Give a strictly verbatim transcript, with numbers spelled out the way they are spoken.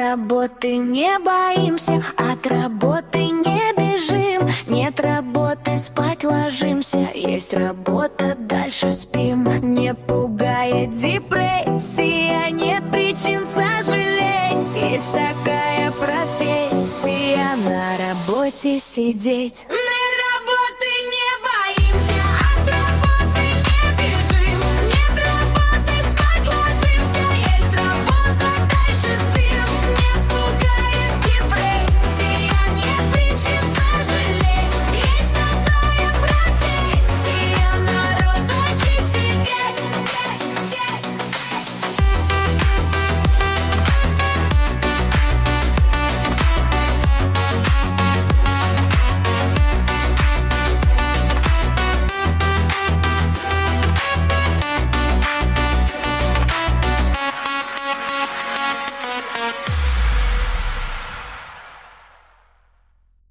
работы не боимся, от работы не бежим. Нет работы, спать ложимся, есть работа, дальше спим. Не пугает депрессия, нет причин сожалеть. Есть такая профессия — на работе сидеть.